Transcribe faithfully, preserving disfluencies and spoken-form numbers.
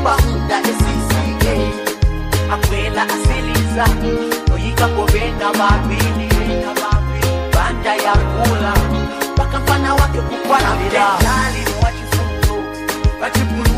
bahunda esisike akwela asiliza oyika kobena babili banda ya kula bakafana wake kukwana bila jali ni wachifunzo wachifunzo